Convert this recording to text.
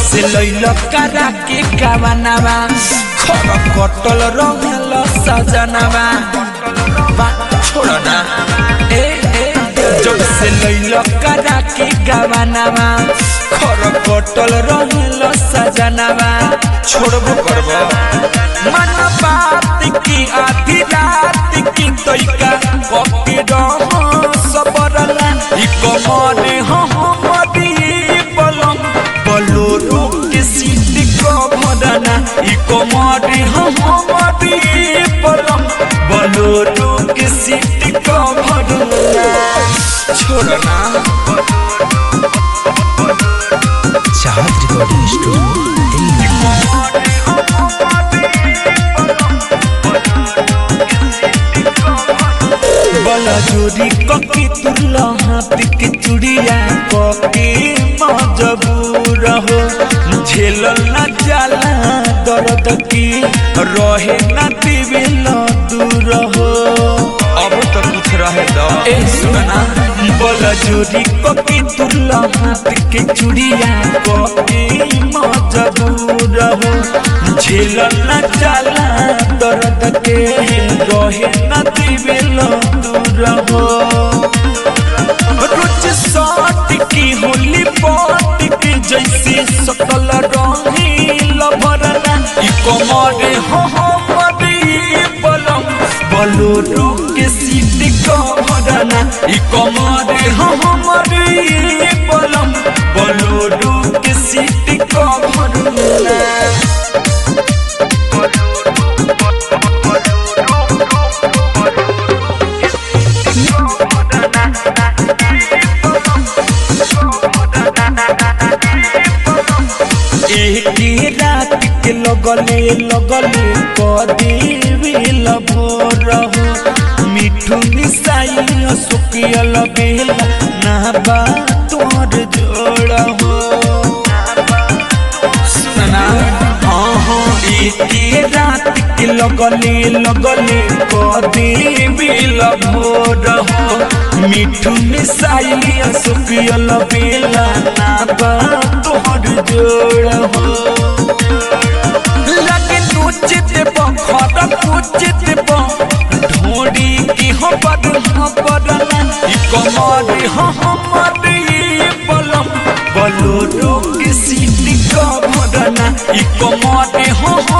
से लैल करा के कावनावा खर कटल रहल सजनावा छोड़ ना जब से लैल करा के कावनावा खर कटल रहल सजनावा छोड़बो करबो मन बात की आधी रात की तोइका कके रह सबरला ई कमरे हमरी बलम बलोरो के सीट कमरना ई कमरे हमरी बलम बलोरो के सीट कमरना छोड़ना चाहत रिकॉर्डिंग स्टूडियो बला जोरी कके तुरला हाथ के चुड़िया कके मजबूर हो झेलल न जाला दर्द की रहे न दिल दूर हो अब तो कुछ रहे दो सुना बला जोरी कके तुरला हाथ के चुड़िया कके मजबूर हो झेलल न जाला दर्द के रहे न दिल दूर हो रोज साट की होली पाट की जैसे सकल रही लभरना ई कमरे हमरी बलम बलोरो के सीट कमरना ई कमरे हमरी बलम बलोरो के सीट कमरना एक रात के लगले कदेविल भोर हो मिठू मिसाई सुकियल बेला ना बा तोर जोड़ हो सुनना एक रात के लगले कदेविल भोर हो मिठू मिसाई सुकियल बेला ना बा तोर जोड़ हो लगे नोचित खर पूचित ढोड़ी की हबरना ई कमरे हमरी बलम बलोरो के सीट कमरना ई कमरे